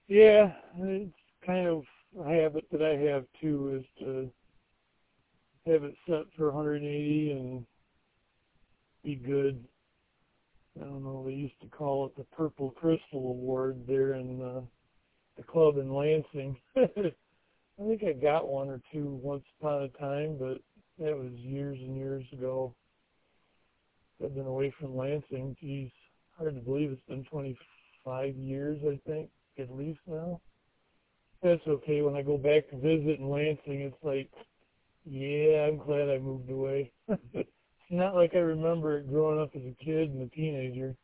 Yeah, it's kind of a habit that I have too, is to have it set for 180 and be good. I don't know, they used to call it the Purple Crystal Award there in the club in Lansing. I think I got one or two once upon a time, but that was years and years ago. I've been away from Lansing. Geez, hard to believe it's been 25 years, I think, at least now. That's okay. When I go back to visit in Lansing, it's like, yeah, I'm glad I moved away. It's not like I remember it growing up as a kid and a teenager.